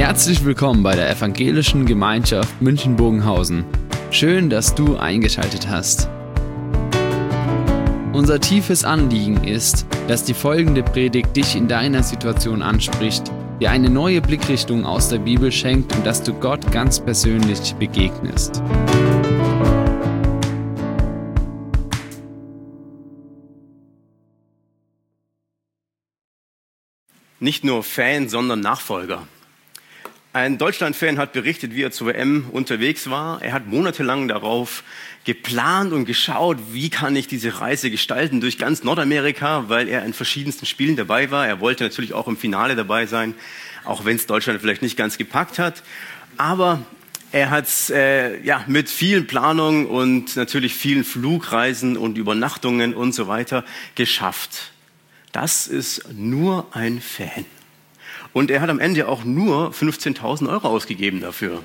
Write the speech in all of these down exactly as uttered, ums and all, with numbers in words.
Herzlich willkommen bei der Evangelischen Gemeinschaft München-Bogenhausen. Schön, dass du eingeschaltet hast. Unser tiefes Anliegen ist, dass die folgende Predigt dich in deiner Situation anspricht, dir eine neue Blickrichtung aus der Bibel schenkt und dass du Gott ganz persönlich begegnest. Nicht nur Fan, sondern Nachfolger. Ein Deutschland-Fan hat berichtet, wie er zur W M unterwegs war. Er hat monatelang darauf geplant und geschaut, wie kann ich diese Reise gestalten durch ganz Nordamerika, weil er in verschiedensten Spielen dabei war. Er wollte natürlich auch im Finale dabei sein, auch wenn es Deutschland vielleicht nicht ganz gepackt hat. Aber er hat es äh, ja, mit vielen Planungen und natürlich vielen Flugreisen und Übernachtungen und so weiter geschafft. Das ist nur ein Fan. Und er hat am Ende auch nur fünfzehntausend Euro ausgegeben dafür.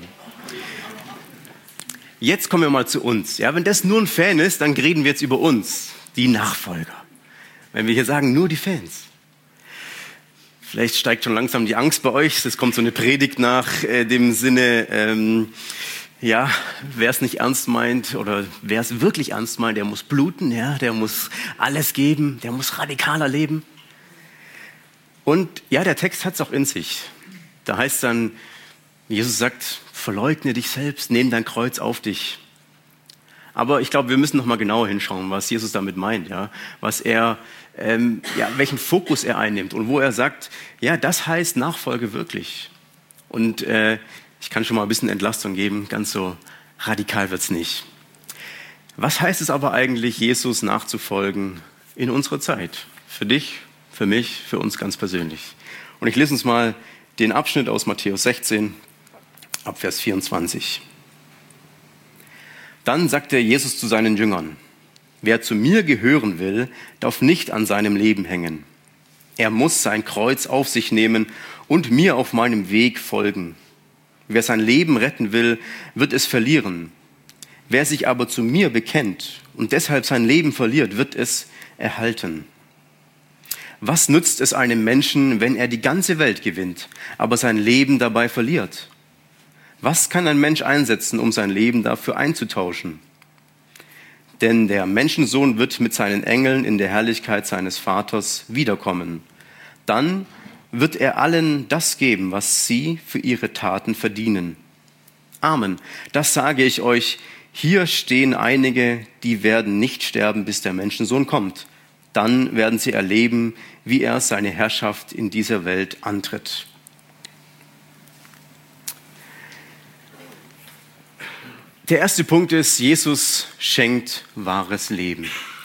Jetzt kommen wir mal zu uns. Ja, wenn das nur ein Fan ist, dann reden wir jetzt über uns, die Nachfolger. Wenn wir hier sagen, nur die Fans. Vielleicht steigt schon langsam die Angst bei euch. Es kommt so eine Predigt nach äh, dem Sinne, ähm, ja, wer es nicht ernst meint oder wer es wirklich ernst meint, der muss bluten, ja, der muss alles geben, der muss radikaler leben. Und ja, der Text hat es auch in sich. Da heißt dann, Jesus sagt, verleugne dich selbst, nimm dein Kreuz auf dich. Aber ich glaube, wir müssen noch mal genauer hinschauen, was Jesus damit meint, ja, was er, ähm, ja, welchen Fokus er einnimmt und wo er sagt, ja, das heißt Nachfolge wirklich. Und äh, ich kann schon mal ein bisschen Entlastung geben, ganz so radikal wird's nicht. Was heißt es aber eigentlich, Jesus nachzufolgen in unserer Zeit? Für dich, für mich, für uns ganz persönlich. Und ich lese uns mal den Abschnitt aus Matthäus sechzehn, ab Vers vierundzwanzig. Dann sagte Jesus zu seinen Jüngern, wer zu mir gehören will, darf nicht an seinem Leben hängen. Er muss sein Kreuz auf sich nehmen und mir auf meinem Weg folgen. Wer sein Leben retten will, wird es verlieren. Wer sich aber zu mir bekennt und deshalb sein Leben verliert, wird es erhalten. Was nützt es einem Menschen, wenn er die ganze Welt gewinnt, aber sein Leben dabei verliert? Was kann ein Mensch einsetzen, um sein Leben dafür einzutauschen? Denn der Menschensohn wird mit seinen Engeln in der Herrlichkeit seines Vaters wiederkommen. Dann wird er allen das geben, was sie für ihre Taten verdienen. Amen. Das sage ich euch, hier stehen einige, die werden nicht sterben, bis der Menschensohn kommt. Dann werden sie erleben, wie er seine Herrschaft in dieser Welt antritt. Der erste Punkt ist, Jesus schenkt wahres Leben.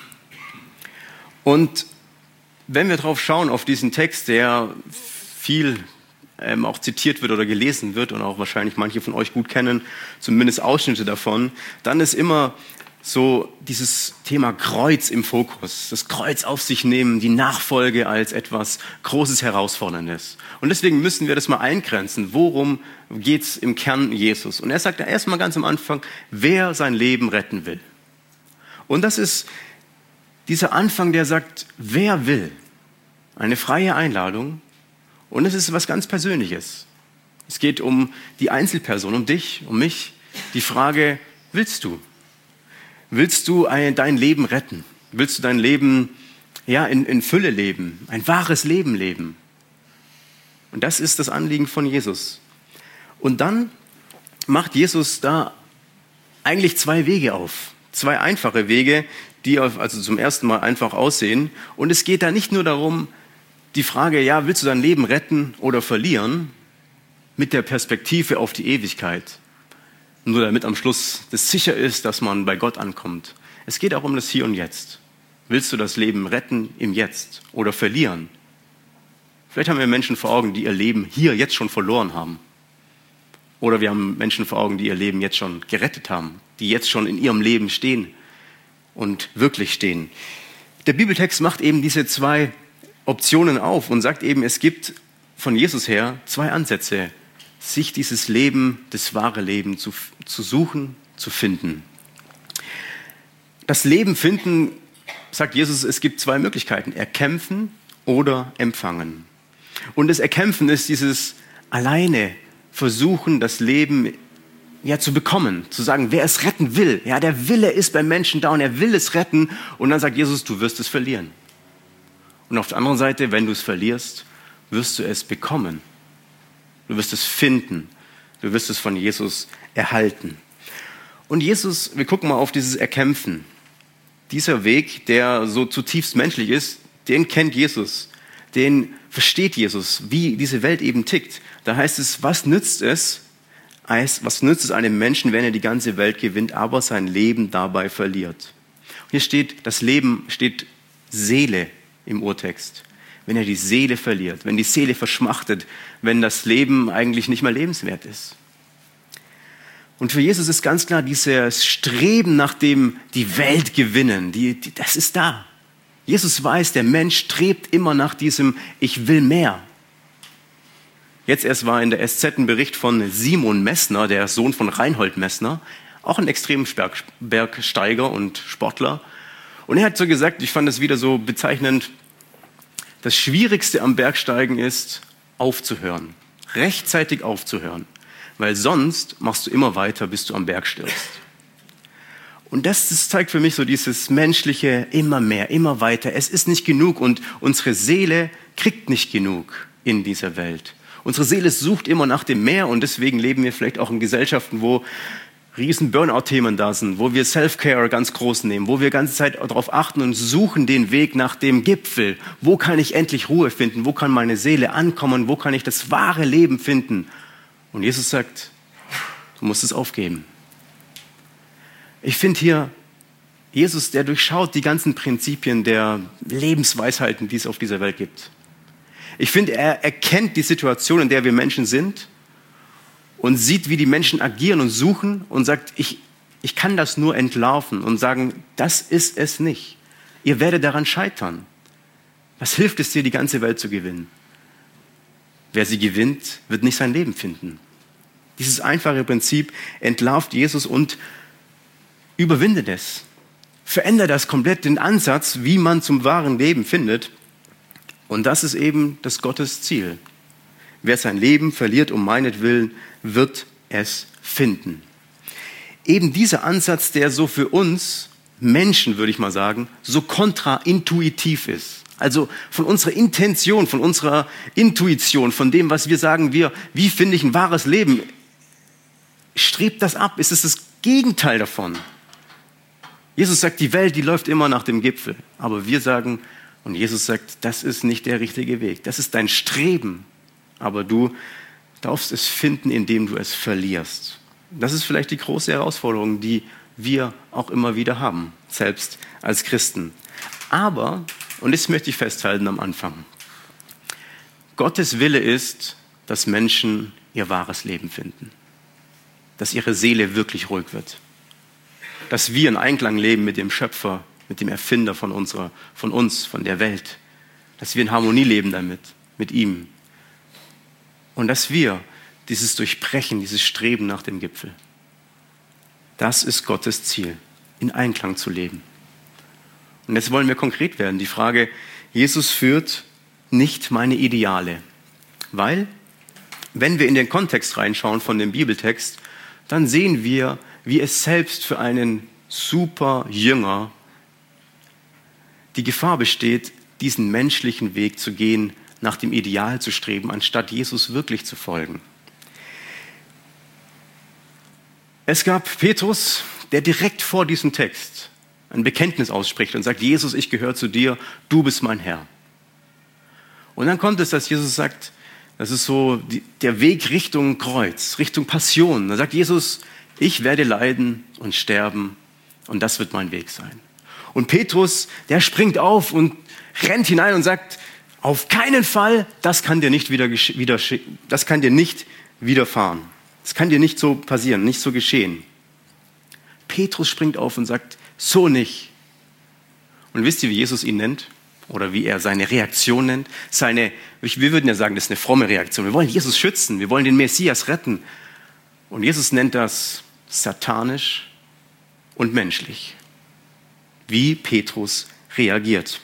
Und wenn wir drauf schauen, auf diesen Text, der viel ähm, auch zitiert wird oder gelesen wird und auch wahrscheinlich manche von euch gut kennen, zumindest Ausschnitte davon, dann ist immer so dieses Thema Kreuz im Fokus. Das Kreuz auf sich nehmen, die Nachfolge als etwas Großes, Herausforderndes. Und deswegen müssen wir das mal eingrenzen. Worum geht's im Kern Jesus? Und er sagt ja erstmal ganz am Anfang, wer sein Leben retten will. Und das ist dieser Anfang, der sagt, wer will. Eine freie Einladung. Und es ist was ganz Persönliches. Es geht um die Einzelperson, um dich, um mich. Die Frage, willst du? Willst du ein, dein Leben retten? Willst du dein Leben ja, in, in Fülle leben? Ein wahres Leben leben? Und das ist das Anliegen von Jesus. Und dann macht Jesus da eigentlich zwei Wege auf. Zwei einfache Wege, die also zum ersten Mal einfach aussehen. Und es geht da nicht nur darum, die Frage, ja, willst du dein Leben retten oder verlieren? Mit der Perspektive auf die Ewigkeit. Nur damit am Schluss das sicher ist, dass man bei Gott ankommt. Es geht auch um das Hier und Jetzt. Willst du das Leben retten im Jetzt oder verlieren? Vielleicht haben wir Menschen vor Augen, die ihr Leben hier jetzt schon verloren haben. Oder wir haben Menschen vor Augen, die ihr Leben jetzt schon gerettet haben, die jetzt schon in ihrem Leben stehen und wirklich stehen. Der Bibeltext macht eben diese zwei Optionen auf und sagt eben, es gibt von Jesus her zwei Ansätze, sich dieses Leben, das wahre Leben zu, zu suchen, zu finden. Das Leben finden, sagt Jesus, es gibt zwei Möglichkeiten, erkämpfen oder empfangen. Und das Erkämpfen ist dieses alleine versuchen, das Leben ja, zu bekommen, zu sagen, wer es retten will. Ja, der Wille ist beim Menschen da und er will es retten. Und dann sagt Jesus, du wirst es verlieren. Und auf der anderen Seite, wenn du es verlierst, wirst du es bekommen. Du wirst es finden. Du wirst es von Jesus erhalten. Und Jesus, wir gucken mal auf dieses Erkämpfen. Dieser Weg, der so zutiefst menschlich ist, den kennt Jesus. Den versteht Jesus, wie diese Welt eben tickt. Da heißt es, was nützt es, was nützt es einem Menschen, wenn er die ganze Welt gewinnt, aber sein Leben dabei verliert? Und hier steht, das Leben steht Seele im Urtext. Wenn er die Seele verliert, wenn die Seele verschmachtet, wenn das Leben eigentlich nicht mehr lebenswert ist. Und für Jesus ist ganz klar, dieses Streben nach dem die Welt gewinnen, die, die, das ist da. Jesus weiß, der Mensch strebt immer nach diesem Ich will mehr. Jetzt erst war in der S Z ein Bericht von Simon Messner, der Sohn von Reinhold Messner, auch ein extremer Berg, Bergsteiger und Sportler. Und er hat so gesagt, ich fand das wieder so bezeichnend, das Schwierigste am Bergsteigen ist, aufzuhören, rechtzeitig aufzuhören, weil sonst machst du immer weiter, bis du am Berg stirbst. Und das, das zeigt für mich so dieses menschliche immer mehr, immer weiter. Es ist nicht genug und unsere Seele kriegt nicht genug in dieser Welt. Unsere Seele sucht immer nach dem Mehr und deswegen leben wir vielleicht auch in Gesellschaften, wo riesen Burnout-Themen da sind, wo wir Self-Care ganz groß nehmen, wo wir die ganze Zeit darauf achten und suchen den Weg nach dem Gipfel. Wo kann ich endlich Ruhe finden? Wo kann meine Seele ankommen? Wo kann ich das wahre Leben finden? Und Jesus sagt, du musst es aufgeben. Ich finde hier, Jesus, der durchschaut die ganzen Prinzipien der Lebensweisheiten, die es auf dieser Welt gibt. Ich finde, er erkennt die Situation, in der wir Menschen sind und sieht, wie die Menschen agieren und suchen und sagt, ich, ich kann das nur entlarven und sagen, das ist es nicht. Ihr werdet daran scheitern. Was hilft es dir, die ganze Welt zu gewinnen? Wer sie gewinnt, wird nicht sein Leben finden. Dieses einfache Prinzip entlarvt Jesus und überwindet es. Verändert das komplett den Ansatz, wie man zum wahren Leben findet. Und das ist eben das Gottes Ziel. Wer sein Leben verliert um meinetwillen, wird es finden. Eben dieser Ansatz, der so für uns Menschen, würde ich mal sagen, so kontraintuitiv ist. Also von unserer Intention, von unserer Intuition, von dem, was wir sagen, wir, wie finde ich ein wahres Leben, strebt das ab. Es ist das Gegenteil davon. Jesus sagt, die Welt, die läuft immer nach dem Gipfel. Aber wir sagen, und Jesus sagt, das ist nicht der richtige Weg. Das ist dein Streben. Aber du darfst es finden, indem du es verlierst. Das ist vielleicht die große Herausforderung, die wir auch immer wieder haben, selbst als Christen. Aber, und das möchte ich festhalten am Anfang, Gottes Wille ist, dass Menschen ihr wahres Leben finden. Dass ihre Seele wirklich ruhig wird. Dass wir in Einklang leben mit dem Schöpfer, mit dem Erfinder von, unserer, von uns, von der Welt. Dass wir in Harmonie leben damit, mit ihm. Und dass wir dieses Durchbrechen, dieses Streben nach dem Gipfel, das ist Gottes Ziel, in Einklang zu leben. Und jetzt wollen wir konkret werden. Die Frage, Jesus führt nicht meine Ideale. Weil, wenn wir in den Kontext reinschauen von dem Bibeltext, dann sehen wir, wie es selbst für einen super Jünger die Gefahr besteht, diesen menschlichen Weg zu gehen, nach dem Ideal zu streben, anstatt Jesus wirklich zu folgen. Es gab Petrus, der direkt vor diesem Text ein Bekenntnis ausspricht und sagt, Jesus, ich gehöre zu dir, du bist mein Herr. Und dann kommt es, dass Jesus sagt, das ist so die, der Weg Richtung Kreuz, Richtung Passion. Da sagt Jesus, ich werde leiden und sterben und das wird mein Weg sein. Und Petrus, der springt auf und rennt hinein und sagt, auf keinen Fall, das kann dir nicht wieder, wieder, das kann dir nicht widerfahren. Das kann dir nicht so passieren, nicht so geschehen. Petrus springt auf und sagt, so nicht. Und wisst ihr, wie Jesus ihn nennt? Oder wie er seine Reaktion nennt? Seine, wir würden ja sagen, das ist eine fromme Reaktion. Wir wollen Jesus schützen, wir wollen den Messias retten. Und Jesus nennt das satanisch und menschlich. Wie Petrus reagiert.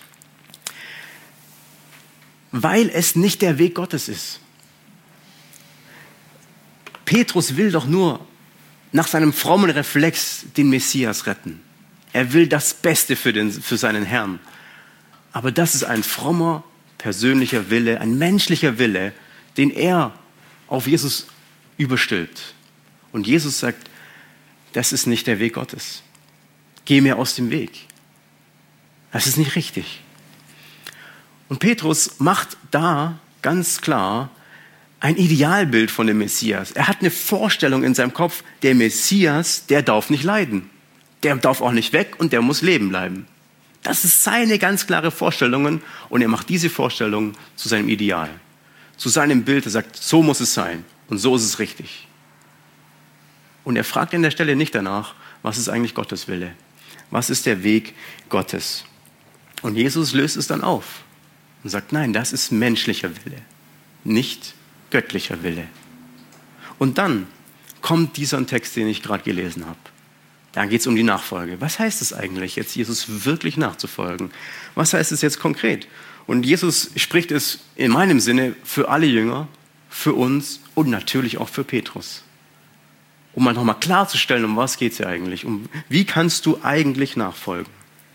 Weil es nicht der Weg Gottes ist. Petrus will doch nur nach seinem frommen Reflex den Messias retten. Er will das Beste für, den, für seinen Herrn. Aber das ist ein frommer, persönlicher Wille, ein menschlicher Wille, den er auf Jesus überstülpt. Und Jesus sagt, das ist nicht der Weg Gottes. Geh mir aus dem Weg. Das ist nicht richtig. Und Petrus macht da ganz klar ein Idealbild von dem Messias. Er hat eine Vorstellung in seinem Kopf, der Messias, der darf nicht leiden. Der darf auch nicht weg und der muss leben bleiben. Das ist seine ganz klare Vorstellung und er macht diese Vorstellung zu seinem Ideal, zu seinem Bild. Er sagt, so muss es sein und so ist es richtig. Und er fragt an der Stelle nicht danach, was ist eigentlich Gottes Wille? Was ist der Weg Gottes? Und Jesus löst es dann auf und sagt, nein, das ist menschlicher Wille, nicht göttlicher Wille. Und dann kommt dieser Text, den ich gerade gelesen habe. Dann geht es um die Nachfolge. Was heißt es eigentlich, jetzt Jesus wirklich nachzufolgen? Was heißt es jetzt konkret? Und Jesus spricht es in meinem Sinne für alle Jünger, für uns und natürlich auch für Petrus. Um mal nochmal klarzustellen, um was geht es hier eigentlich? Um, wie kannst du eigentlich nachfolgen?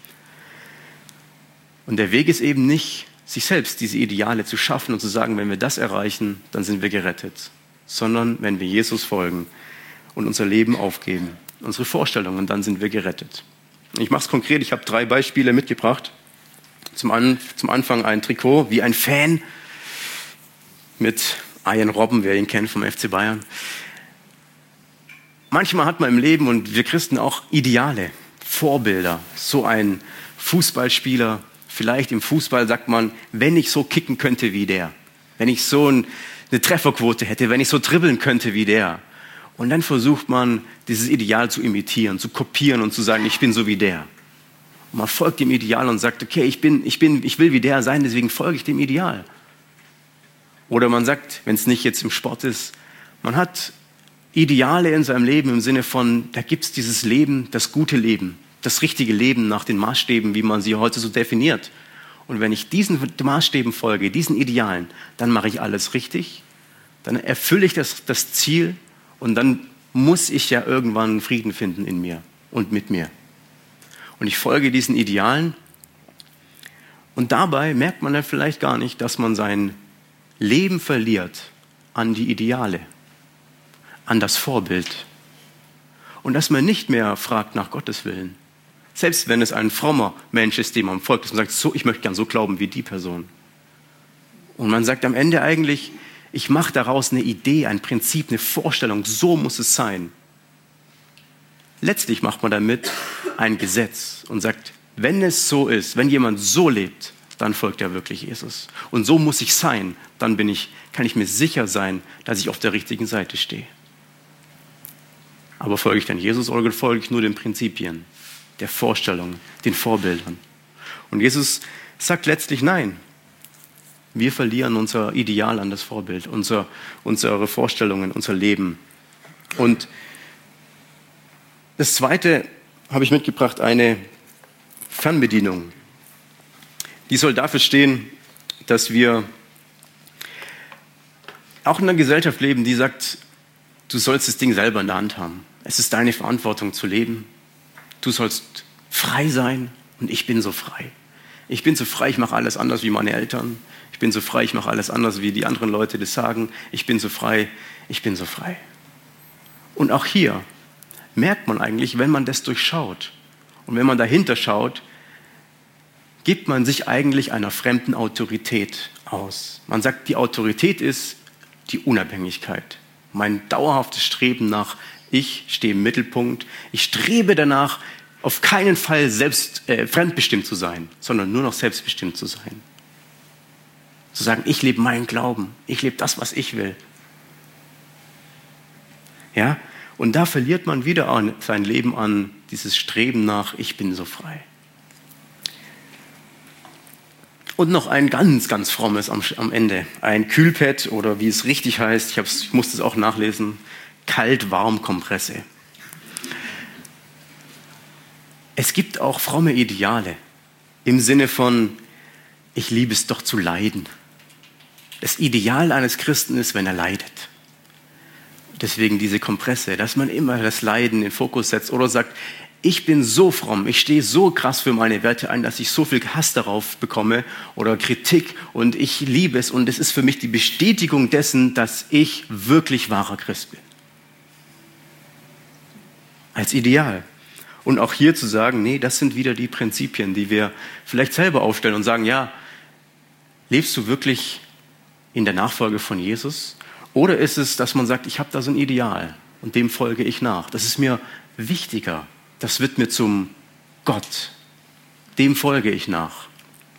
Und der Weg ist eben nicht, sich selbst diese Ideale zu schaffen und zu sagen, wenn wir das erreichen, dann sind wir gerettet. Sondern wenn wir Jesus folgen und unser Leben aufgeben, unsere Vorstellungen, dann sind wir gerettet. Ich mache es konkret, ich habe drei Beispiele mitgebracht. Zum, An, zum Anfang ein Trikot, wie ein Fan mit Arjen Robben, wer ihn kennt vom F C Bayern. Manchmal hat man im Leben und wir Christen auch Ideale, Vorbilder. So ein Fußballspieler, vielleicht im Fußball sagt man, wenn ich so kicken könnte wie der, wenn ich so ein, eine Trefferquote hätte, wenn ich so dribbeln könnte wie der. Und dann versucht man, dieses Ideal zu imitieren, zu kopieren und zu sagen, ich bin so wie der. Und man folgt dem Ideal und sagt, okay, ich bin, ich bin, ich will wie der sein, deswegen folge ich dem Ideal. Oder man sagt, wenn es nicht jetzt im Sport ist, man hat Ideale in seinem Leben im Sinne von, da gibt es dieses Leben, das gute Leben, das richtige Leben nach den Maßstäben, wie man sie heute so definiert. Und wenn ich diesen Maßstäben folge, diesen Idealen, dann mache ich alles richtig, dann erfülle ich das, das Ziel und dann muss ich ja irgendwann Frieden finden in mir und mit mir. Und ich folge diesen Idealen und dabei merkt man dann vielleicht gar nicht, dass man sein Leben verliert an die Ideale, an das Vorbild. Und dass man nicht mehr fragt nach Gottes Willen. Selbst wenn es ein frommer Mensch ist, dem man folgt, dass man sagt, so, ich möchte gern so glauben wie die Person. Und man sagt am Ende eigentlich, ich mache daraus eine Idee, ein Prinzip, eine Vorstellung, so muss es sein. Letztlich macht man damit ein Gesetz und sagt, wenn es so ist, wenn jemand so lebt, dann folgt er wirklich Jesus. Und so muss ich sein, dann bin ich, kann ich mir sicher sein, dass ich auf der richtigen Seite stehe. Aber folge ich dann Jesus oder folge ich nur den Prinzipien, der Vorstellung, den Vorbildern? Und Jesus sagt letztlich nein. Wir verlieren unser Ideal an das Vorbild, unser, unsere Vorstellungen, unser Leben. Und das Zweite habe ich mitgebracht, eine Fernbedienung. Die soll dafür stehen, dass wir auch in einer Gesellschaft leben, die sagt, du sollst das Ding selber in der Hand haben. Es ist deine Verantwortung zu leben. Du sollst frei sein und ich bin so frei. Ich bin so frei, ich mache alles anders wie meine Eltern. Ich bin so frei, ich mache alles anders, wie die anderen Leute das sagen. Ich bin so frei, ich bin so frei. Und auch hier merkt man eigentlich, wenn man das durchschaut und wenn man dahinter schaut, gibt man sich eigentlich einer fremden Autorität aus. Man sagt, die Autorität ist die Unabhängigkeit. Mein dauerhaftes Streben nach, ich stehe im Mittelpunkt, ich strebe danach, auf keinen Fall selbst äh, fremdbestimmt zu sein, sondern nur noch selbstbestimmt zu sein. Zu sagen, ich lebe meinen Glauben, ich lebe das, was ich will. Ja? Und da verliert man wieder an, sein Leben an dieses Streben nach, ich bin so frei. Und noch ein ganz, ganz frommes am, am Ende. Ein Kühlpad oder wie es richtig heißt, ich, hab's, ich musste es auch nachlesen, Kalt-Warm-Kompresse. Es gibt auch fromme Ideale im Sinne von, ich liebe es doch zu leiden. Das Ideal eines Christen ist, wenn er leidet. Deswegen diese Kompresse, dass man immer das Leiden in den Fokus setzt oder sagt, ich bin so fromm, ich stehe so krass für meine Werte ein, dass ich so viel Hass darauf bekomme oder Kritik und ich liebe es und es ist für mich die Bestätigung dessen, dass ich wirklich wahrer Christ bin. Als Ideal. Und auch hier zu sagen, nee, das sind wieder die Prinzipien, die wir vielleicht selber aufstellen und sagen, ja, lebst du wirklich in der Nachfolge von Jesus? Oder ist es, dass man sagt, ich habe da so ein Ideal und dem folge ich nach. Das ist mir wichtiger. Das wird mir zum Gott. Dem folge ich nach.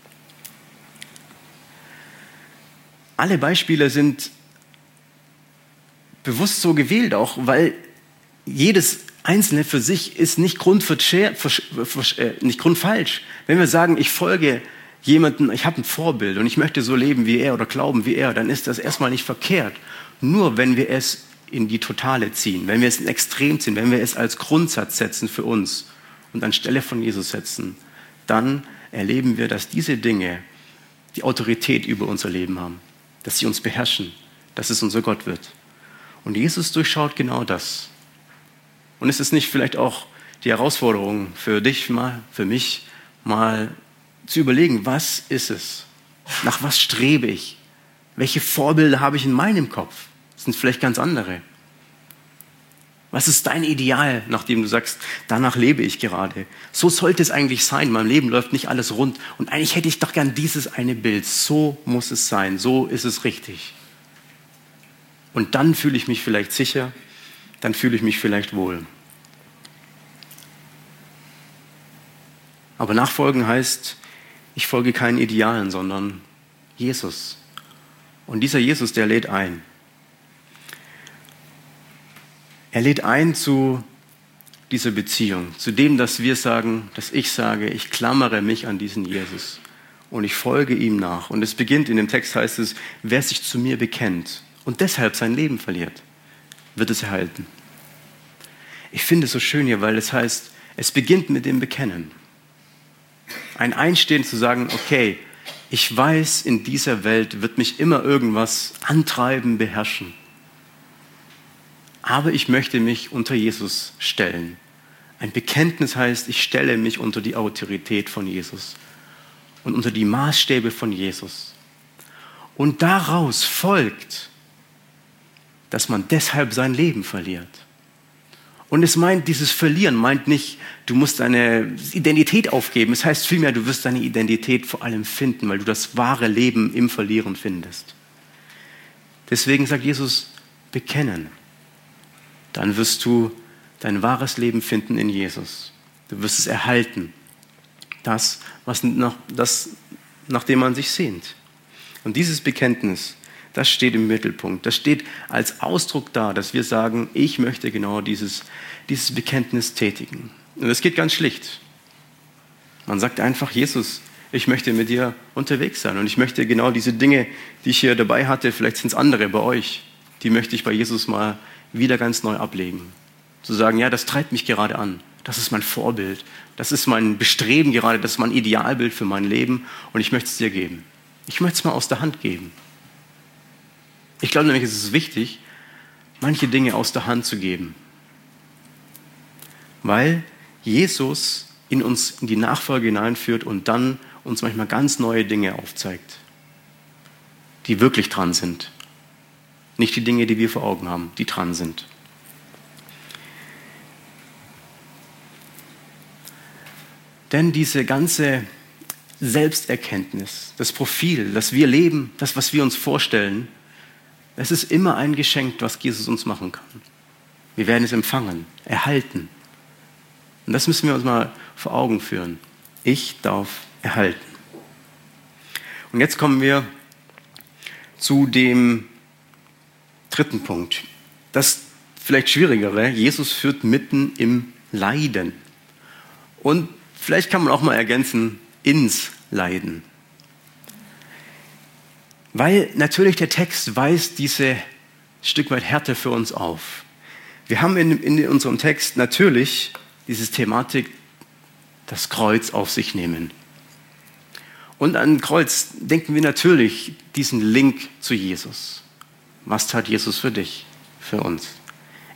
Alle Beispiele sind bewusst so gewählt, auch weil jedes Einzelne für sich ist nicht, grundverscher, vers, vers, äh, nicht grundfalsch. Wenn wir sagen, ich folge jemandem, ich habe ein Vorbild und ich möchte so leben wie er oder glauben wie er, dann ist das erstmal nicht verkehrt. Nur wenn wir es in die Totale ziehen, wenn wir es in Extrem ziehen, wenn wir es als Grundsatz setzen für uns und anstelle von Jesus setzen, dann erleben wir, dass diese Dinge die Autorität über unser Leben haben, dass sie uns beherrschen, dass es unser Gott wird. Und Jesus durchschaut genau das. Und ist es nicht vielleicht auch die Herausforderung für dich mal, für mich, mal zu überlegen, was ist es? Nach was strebe ich? Welche Vorbilder habe ich in meinem Kopf? Das sind vielleicht ganz andere. Was ist dein Ideal, nach dem du sagst, danach lebe ich gerade? So sollte es eigentlich sein. In meinem Leben läuft nicht alles rund. Und eigentlich hätte ich doch gern dieses eine Bild. So muss es sein. So ist es richtig. Und dann fühle ich mich vielleicht sicher. Dann fühle ich mich vielleicht wohl. Aber nachfolgen heißt, ich folge keinen Idealen, sondern Jesus. Und dieser Jesus, der lädt ein. Er lädt ein zu dieser Beziehung, zu dem, dass wir sagen, dass ich sage, ich klammere mich an diesen Jesus und ich folge ihm nach. Und es beginnt, in dem Text heißt es, wer sich zu mir bekennt und deshalb sein Leben verliert, wird es erhalten. Ich finde es so schön hier, weil es heißt, es beginnt mit dem Bekennen. Ein Einstehen zu sagen, okay, ich weiß, in dieser Welt wird mich immer irgendwas antreiben, beherrschen. Aber ich möchte mich unter Jesus stellen. Ein Bekenntnis heißt, ich stelle mich unter die Autorität von Jesus und unter die Maßstäbe von Jesus. Und daraus folgt, dass man deshalb sein Leben verliert. Und es meint, dieses Verlieren meint nicht, du musst deine Identität aufgeben. Es heißt vielmehr, du wirst deine Identität vor allem finden, weil du das wahre Leben im Verlieren findest. Deswegen sagt Jesus, bekennen. Dann wirst du dein wahres Leben finden in Jesus. Du wirst es erhalten. Das, was nach, das, nach dem man sich sehnt. Und dieses Bekenntnis, das steht im Mittelpunkt. Das steht als Ausdruck da, dass wir sagen, ich möchte genau dieses, dieses Bekenntnis tätigen. Und es geht ganz schlicht. Man sagt einfach, Jesus, ich möchte mit dir unterwegs sein. Und ich möchte genau diese Dinge, die ich hier dabei hatte, vielleicht sind es andere bei euch, die möchte ich bei Jesus mal wieder ganz neu ablegen. Zu sagen, ja, das treibt mich gerade an. Das ist mein Vorbild. Das ist mein Bestreben gerade. Das ist mein Idealbild für mein Leben. Und ich möchte es dir geben. Ich möchte es mal aus der Hand geben. Ich glaube nämlich, es ist wichtig, manche Dinge aus der Hand zu geben. Weil Jesus in uns in die Nachfolge hineinführt und dann uns manchmal ganz neue Dinge aufzeigt, die wirklich dran sind. Nicht die Dinge, die wir vor Augen haben, die dran sind. Denn diese ganze Selbsterkenntnis, das Profil, das wir leben, das, was wir uns vorstellen, es ist immer ein Geschenk, was Jesus uns machen kann. Wir werden es empfangen, erhalten. Und das müssen wir uns mal vor Augen führen. Ich darf erhalten. Und jetzt kommen wir zu dem dritten Punkt. Das vielleicht schwierigere, Jesus führt mitten im Leiden. Und vielleicht kann man auch mal ergänzen, ins Leiden. Weil natürlich der Text weist diese Stück weit Härte für uns auf. Wir haben in, in unserem Text natürlich diese Thematik, das Kreuz auf sich nehmen. Und an Kreuz denken wir natürlich diesen Link zu Jesus. Was tat Jesus für dich, für uns?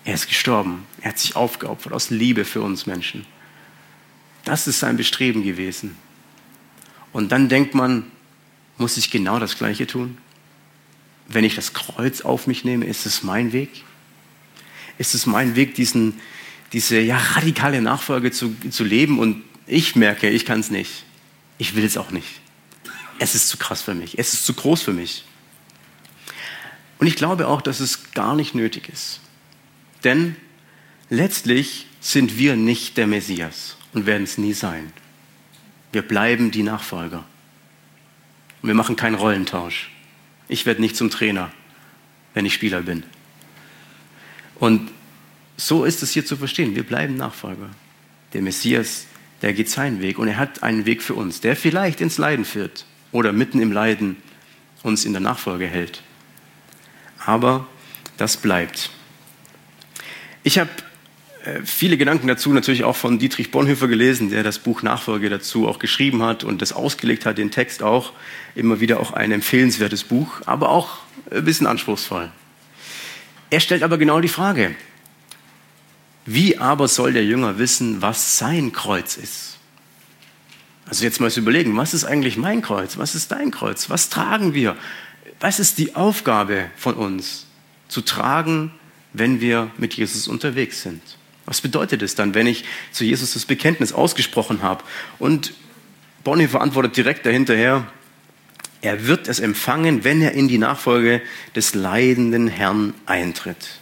Er ist gestorben. Er hat sich aufgeopfert aus Liebe für uns Menschen. Das ist sein Bestreben gewesen. Und dann denkt man, muss ich genau das Gleiche tun? Wenn ich das Kreuz auf mich nehme, ist es mein Weg? Ist es mein Weg, diesen, diese ja, radikale Nachfolge zu, zu leben? Und ich merke, ich kann es nicht. Ich will es auch nicht. Es ist zu krass für mich. Es ist zu groß für mich. Und ich glaube auch, dass es gar nicht nötig ist. Denn letztlich sind wir nicht der Messias und werden es nie sein. Wir bleiben die Nachfolger. Und wir machen keinen Rollentausch. Ich werde nicht zum Trainer, wenn ich Spieler bin. Und so ist es hier zu verstehen. Wir bleiben Nachfolger. Der Messias, der geht seinen Weg und er hat einen Weg für uns, der vielleicht ins Leiden führt oder mitten im Leiden uns in der Nachfolge hält. Aber das bleibt. Ich habe äh, viele Gedanken dazu natürlich auch von Dietrich Bonhoeffer gelesen, der das Buch Nachfolge dazu auch geschrieben hat und das ausgelegt hat, den Text auch. Immer wieder auch ein empfehlenswertes Buch, aber auch ein bisschen anspruchsvoll. Er stellt aber genau die Frage, wie aber soll der Jünger wissen, was sein Kreuz ist? Also jetzt mal zu überlegen, was ist eigentlich mein Kreuz? Was ist dein Kreuz? Was tragen wir? Was ist die Aufgabe von uns zu tragen, wenn wir mit Jesus unterwegs sind? Was bedeutet es dann, wenn ich zu Jesus das Bekenntnis ausgesprochen habe? Und Bonhoeffer antwortet direkt dahinterher, er wird es empfangen, wenn er in die Nachfolge des leidenden Herrn eintritt.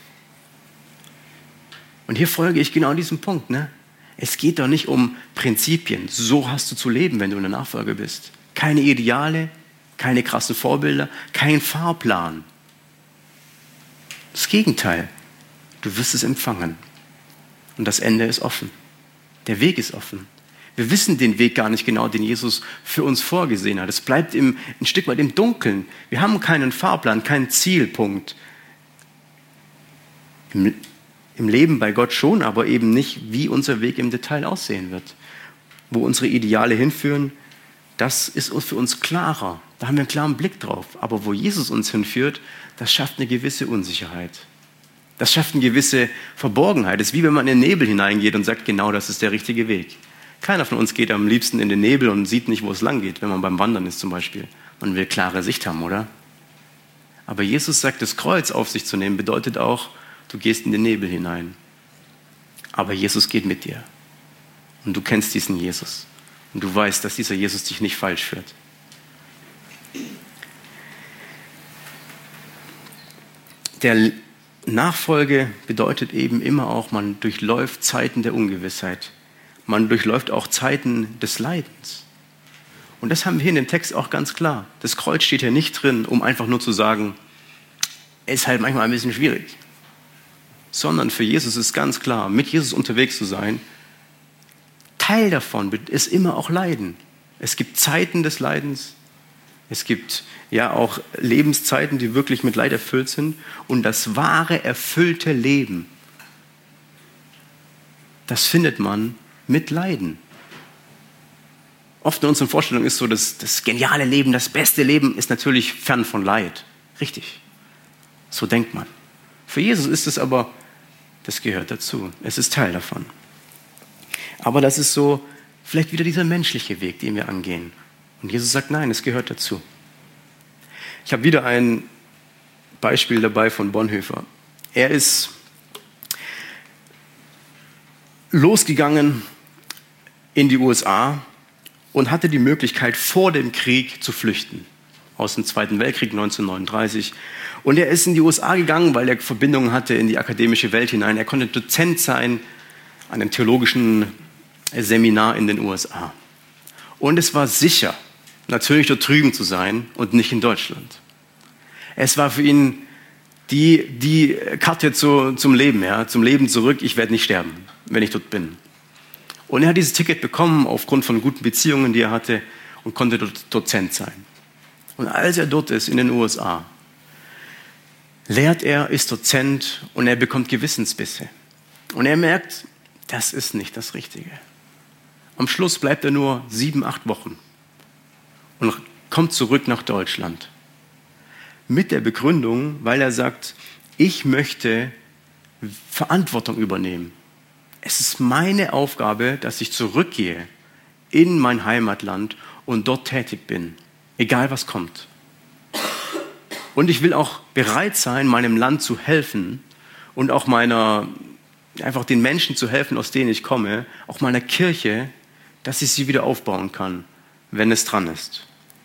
Und hier folge ich genau diesem Punkt. Ne? Es geht doch nicht um Prinzipien. So hast du zu leben, wenn du in der Nachfolge bist. Keine Ideale, keine krassen Vorbilder, kein Fahrplan. Das Gegenteil. Du wirst es empfangen. Und das Ende ist offen. Der Weg ist offen. Wir wissen den Weg gar nicht genau, den Jesus für uns vorgesehen hat. Es bleibt im, ein Stück weit im Dunkeln. Wir haben keinen Fahrplan, keinen Zielpunkt. Im, im Leben bei Gott schon, aber eben nicht, wie unser Weg im Detail aussehen wird. Wo unsere Ideale hinführen, das ist für uns klarer. Da haben wir einen klaren Blick drauf. Aber wo Jesus uns hinführt, das schafft eine gewisse Unsicherheit. Das schafft eine gewisse Verborgenheit. Es ist wie wenn man in den Nebel hineingeht und sagt, genau das ist der richtige Weg. Keiner von uns geht am liebsten in den Nebel und sieht nicht, wo es lang geht, wenn man beim Wandern ist zum Beispiel. Man will klare Sicht haben, oder? Aber Jesus sagt, das Kreuz auf sich zu nehmen, bedeutet auch, du gehst in den Nebel hinein. Aber Jesus geht mit dir. Und du kennst diesen Jesus. Und du weißt, dass dieser Jesus dich nicht falsch führt. Der Nachfolge bedeutet eben immer auch, man durchläuft Zeiten der Ungewissheit. Man durchläuft auch Zeiten des Leidens. Und das haben wir hier in dem Text auch ganz klar. Das Kreuz steht hier nicht drin, um einfach nur zu sagen, es ist halt manchmal ein bisschen schwierig. Sondern für Jesus ist ganz klar, mit Jesus unterwegs zu sein, Teil davon ist immer auch Leiden. Es gibt Zeiten des Leidens. Es gibt ja auch Lebenszeiten, die wirklich mit Leid erfüllt sind. Und das wahre, erfüllte Leben, das findet man mit Leiden. Oft in unseren Vorstellungen ist so, dass das geniale Leben, das beste Leben ist natürlich fern von Leid. Richtig. So denkt man. Für Jesus ist es aber, das gehört dazu. Es ist Teil davon. Aber das ist so vielleicht wieder dieser menschliche Weg, den wir angehen. Und Jesus sagt, nein, es gehört dazu. Ich habe wieder ein Beispiel dabei von Bonhoeffer. Er ist losgegangen in die U S A und hatte die Möglichkeit, vor dem Krieg zu flüchten. Aus dem Zweiten Weltkrieg neunzehnhundertneununddreißig. Und er ist in die U S A gegangen, weil er Verbindungen hatte in die akademische Welt hinein. Er konnte Dozent sein an einem theologischen Seminar in den U S A. Und es war sicher, natürlich dort drüben zu sein und nicht in Deutschland. Es war für ihn die, die Karte zu, zum Leben, ja, zum Leben zurück. Ich werde nicht sterben, wenn ich dort bin. Und er hat dieses Ticket bekommen aufgrund von guten Beziehungen, die er hatte, und konnte dort Dozent sein. Und als er dort ist in den U S A, lehrt er, ist Dozent und er bekommt Gewissensbisse. Und er merkt, das ist nicht das Richtige. Am Schluss bleibt er nur sieben, acht Wochen und kommt zurück nach Deutschland. Mit der Begründung, weil er sagt, ich möchte Verantwortung übernehmen. Es ist meine Aufgabe, dass ich zurückgehe in mein Heimatland und dort tätig bin, egal was kommt. Und ich will auch bereit sein, meinem Land zu helfen und auch meiner, einfach den Menschen zu helfen, aus denen ich komme, auch meiner Kirche, dass ich sie wieder aufbauen kann, wenn es dran ist.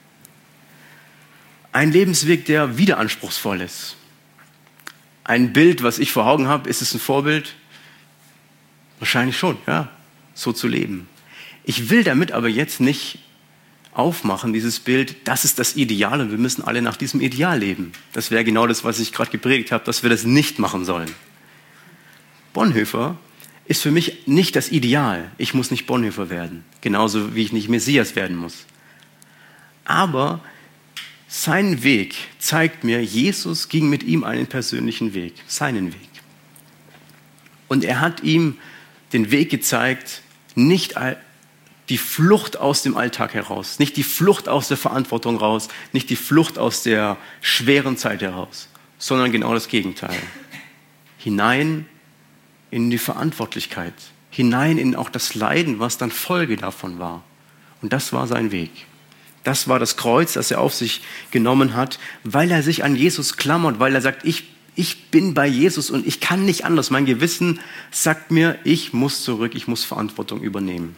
Ein Lebensweg, der wieder anspruchsvoll ist. Ein Bild, was ich vor Augen habe, ist es ein Vorbild? Wahrscheinlich schon, ja, so zu leben. Ich will damit aber jetzt nicht aufmachen, dieses Bild, das ist das Ideal und wir müssen alle nach diesem Ideal leben. Das wäre genau das, was ich gerade gepredigt habe, dass wir das nicht machen sollen. Bonhoeffer ist für mich nicht das Ideal. Ich muss nicht Bonhoeffer werden, genauso wie ich nicht Messias werden muss. Aber sein Weg zeigt mir, Jesus ging mit ihm einen persönlichen Weg, seinen Weg. Und er hat ihm den Weg gezeigt, nicht die Flucht aus dem Alltag heraus, nicht die Flucht aus der Verantwortung raus, nicht die Flucht aus der schweren Zeit heraus, sondern genau das Gegenteil. Hinein in die Verantwortlichkeit, hinein in auch das Leiden, was dann Folge davon war. Und das war sein Weg. Das war das Kreuz, das er auf sich genommen hat, weil er sich an Jesus klammert, weil er sagt, ich, ich bin bei Jesus und ich kann nicht anders. Mein Gewissen sagt mir, ich muss zurück, ich muss Verantwortung übernehmen.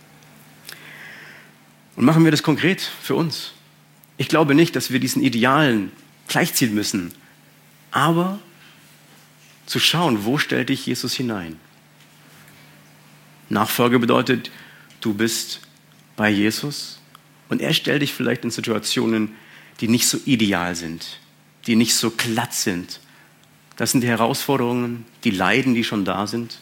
Und machen wir das konkret für uns. Ich glaube nicht, dass wir diesen Idealen gleichziehen müssen, aber zu schauen, wo stellt dich Jesus hinein? Nachfolge bedeutet, du bist bei Jesus und er stellt dich vielleicht in Situationen, die nicht so ideal sind, die nicht so glatt sind. Das sind die Herausforderungen, die Leiden, die schon da sind.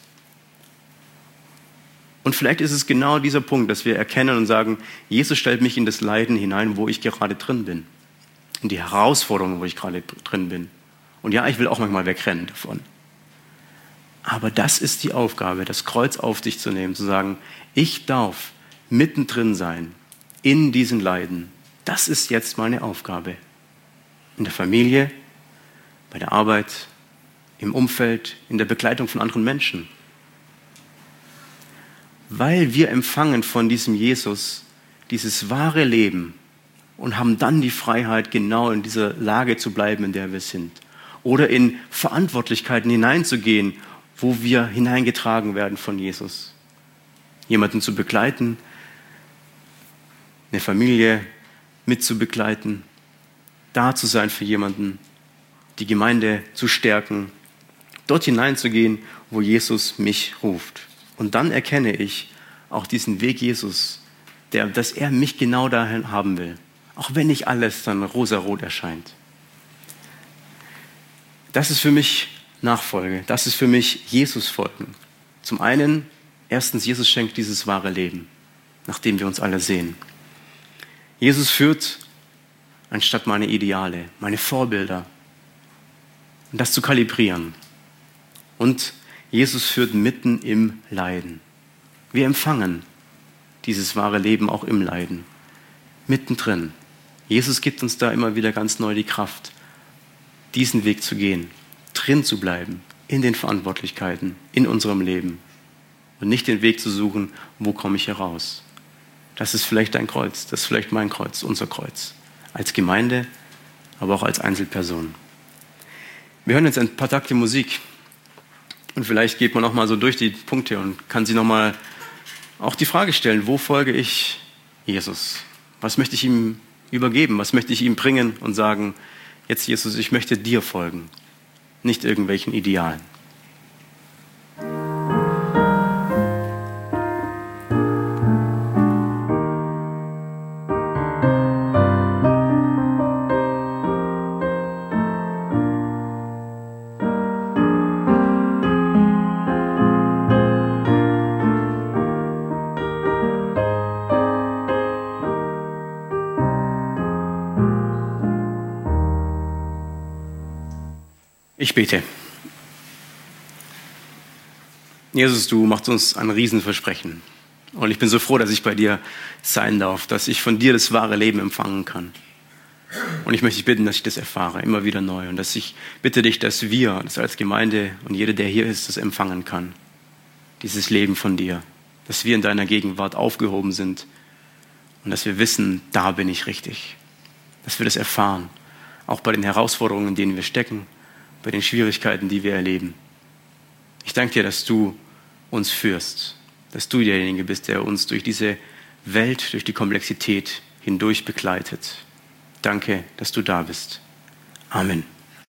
Und vielleicht ist es genau dieser Punkt, dass wir erkennen und sagen, Jesus stellt mich in das Leiden hinein, wo ich gerade drin bin. In die Herausforderungen, wo ich gerade drin bin. Und ja, ich will auch manchmal wegrennen davon. Aber das ist die Aufgabe, das Kreuz auf dich zu nehmen, zu sagen, ich darf mittendrin sein in diesen Leiden. Das ist jetzt meine Aufgabe. In der Familie, bei der Arbeit, im Umfeld, in der Begleitung von anderen Menschen. Weil wir empfangen von diesem Jesus dieses wahre Leben und haben dann die Freiheit, genau in dieser Lage zu bleiben, in der wir sind. Oder in Verantwortlichkeiten hineinzugehen, wo wir hineingetragen werden von Jesus. Jemanden zu begleiten, eine Familie mitzubegleiten, da zu sein für jemanden, die Gemeinde zu stärken, dort hineinzugehen, wo Jesus mich ruft. Und dann erkenne ich auch diesen Weg Jesus, der, dass er mich genau dahin haben will. Auch wenn nicht alles dann rosarot erscheint. Das ist für mich Nachfolge. Das ist für mich Jesus folgen. Zum einen, erstens, Jesus schenkt dieses wahre Leben, nach dem wir uns alle sehen. Jesus führt, anstatt meine Ideale, meine Vorbilder, und das zu kalibrieren. Und Jesus führt mitten im Leiden. Wir empfangen dieses wahre Leben auch im Leiden. Mittendrin. Jesus gibt uns da immer wieder ganz neu die Kraft, diesen Weg zu gehen, drin zu bleiben, in den Verantwortlichkeiten, in unserem Leben. Und nicht den Weg zu suchen, wo komme ich heraus. Das ist vielleicht dein Kreuz, das ist vielleicht mein Kreuz, unser Kreuz. Als Gemeinde, aber auch als Einzelperson. Wir hören jetzt ein paar Takte Musik. Und vielleicht geht man noch mal so durch die Punkte und kann sich noch mal auch die Frage stellen, wo folge ich Jesus? Was möchte ich ihm übergeben? Was möchte ich ihm bringen und sagen, jetzt Jesus, ich möchte dir folgen, nicht irgendwelchen Idealen. Ich bete. Jesus, du machst uns ein Riesenversprechen. Und ich bin so froh, dass ich bei dir sein darf, dass ich von dir das wahre Leben empfangen kann. Und ich möchte dich bitten, dass ich das erfahre, immer wieder neu. Und dass ich bitte dich, dass wir, das als Gemeinde und jeder, der hier ist, das empfangen kann. Dieses Leben von dir. Dass wir in deiner Gegenwart aufgehoben sind. Und dass wir wissen, da bin ich richtig. Dass wir das erfahren. Auch bei den Herausforderungen, in denen wir stecken. Bei den Schwierigkeiten, die wir erleben. Ich danke dir, dass du uns führst. Dass du derjenige bist, der uns durch diese Welt, durch die Komplexität hindurch begleitet. Danke, dass du da bist. Amen.